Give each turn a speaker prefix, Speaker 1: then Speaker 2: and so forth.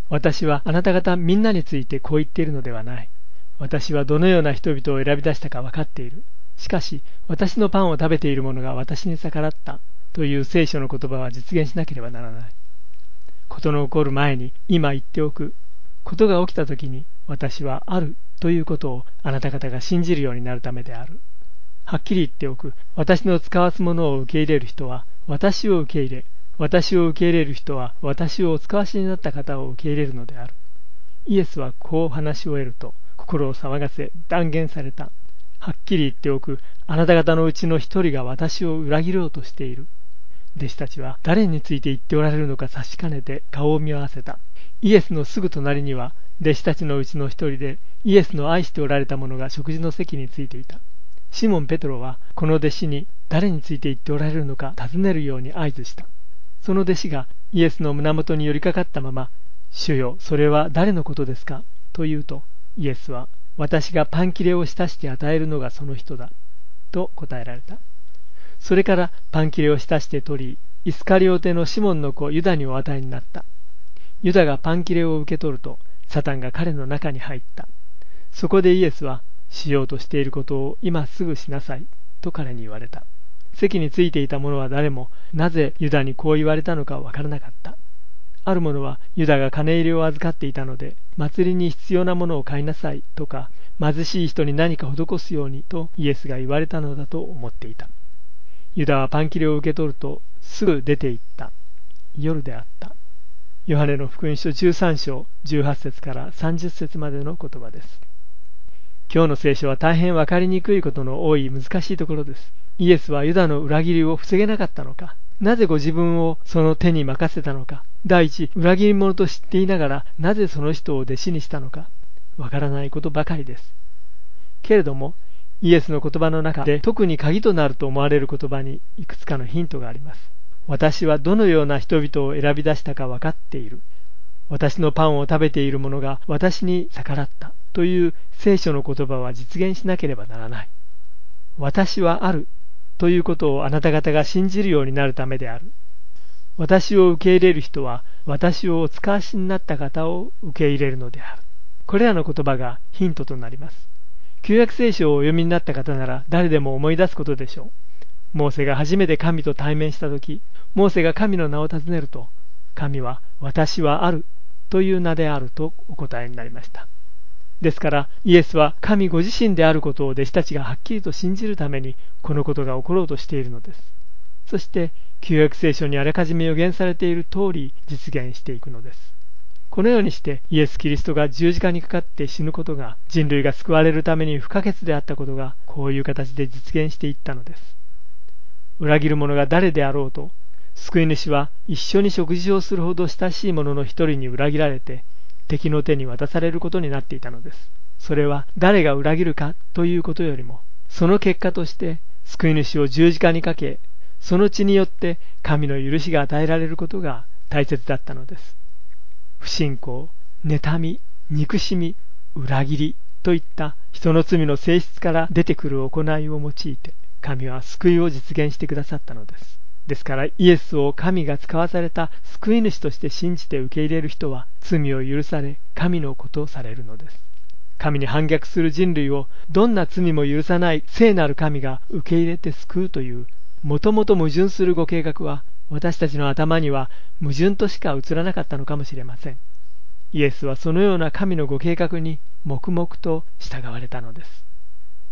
Speaker 1: 私はあなた方みんなについてこう言っているのではない。私はどのような人々を選び出したか分かっている。しかし、私のパンを食べている者が私に逆らったという聖書の言葉は実現しなければならない。事の起こる前に今言っておく。事が起きた時に私はあるということをあなた方が信じるようになるためである。はっきり言っておく。私の使わすものを受け入れる人は私を受け入れ、私を受け入れる人は私をお使わしになった方を受け入れるのである。イエスはこう話し終えると心を騒がせ断言された。はっきり言っておく。あなた方のうちの一人が私を裏切ろうとしている。弟子たちは誰について言っておられるのか察しかねて顔を見合わせた。イエスのすぐ隣には弟子たちのうちの一人でイエスの愛しておられた者が食事の席についていた。シモン・ペトロはこの弟子に誰について言っておられるのか尋ねるように合図した。その弟子がイエスの胸元に寄りかかったまま、主よ、それは誰のことですかと言うと、イエスは、私がパン切れを浸して与えるのがその人だ、と答えられた。それからパン切れを浸して取り、イスカリオテのシモンの子ユダにお与えになった。ユダがパン切れを受け取ると、サタンが彼の中に入った。そこでイエスは、しようとしていることを今すぐしなさい、と彼に言われた。席についていた者は誰も、なぜユダにこう言われたのかわからなかった。ある者は、ユダが金入れを預かっていたので、祭りに必要なものを買いなさいとか、貧しい人に何か施すようにとイエスが言われたのだと思っていた。ユダはパン切れを受け取ると、すぐ出て行った。夜であった。ヨハネの福音書13章18節から30節までの言葉です。今日の聖書は大変わかりにくいことの多い難しいところです。イエスはユダの裏切りを防げなかったのか、なぜご自分をその手に任せたのか、第一、裏切り者と知っていながらなぜその人を弟子にしたのか、わからないことばかりです。けれども、イエスの言葉の中で特に鍵となると思われる言葉にいくつかのヒントがあります。私はどのような人々を選び出したか分かっている。私のパンを食べている者が私に逆らったという聖書の言葉は実現しなければならない。私はあるということをあなた方が信じるようになるためである。私を受け入れる人は私をお使わしになった方を受け入れるのである。これらの言葉がヒントとなります。旧約聖書をお読みになった方なら誰でも思い出すことでしょう。モーセが初めて神と対面したとき、モーセが神の名を尋ねると、神は私はあるという名であるとお答えになりました。ですからイエスは神ご自身であることを弟子たちがはっきりと信じるためにこのことが起ころうとしているのです。そして旧約聖書にあらかじめ予言されている通り実現していくのです。このようにしてイエス・キリストが十字架にかかって死ぬことが人類が救われるために不可欠であったことがこういう形で実現していったのです。裏切る者が誰であろうと、救い主は一緒に食事をするほど親しい者の一人に裏切られて敵の手に渡されることになっていたのです。それは誰が裏切るかということよりも、その結果として救い主を十字架にかけ、その血によって神の許しが与えられることが大切だったのです。不信仰、妬み、憎しみ、裏切りといった人の罪の性質から出てくる行いを用いて、神は救いを実現してくださったのです。ですからイエスを神が使わされた救い主として信じて受け入れる人は罪を許され神の子とされるのです。神に反逆する人類をどんな罪も許さない聖なる神が受け入れて救うというもともと矛盾するご計画は私たちの頭には矛盾としか映らなかったのかもしれません。イエスはそのような神のご計画に黙々と従われたのです。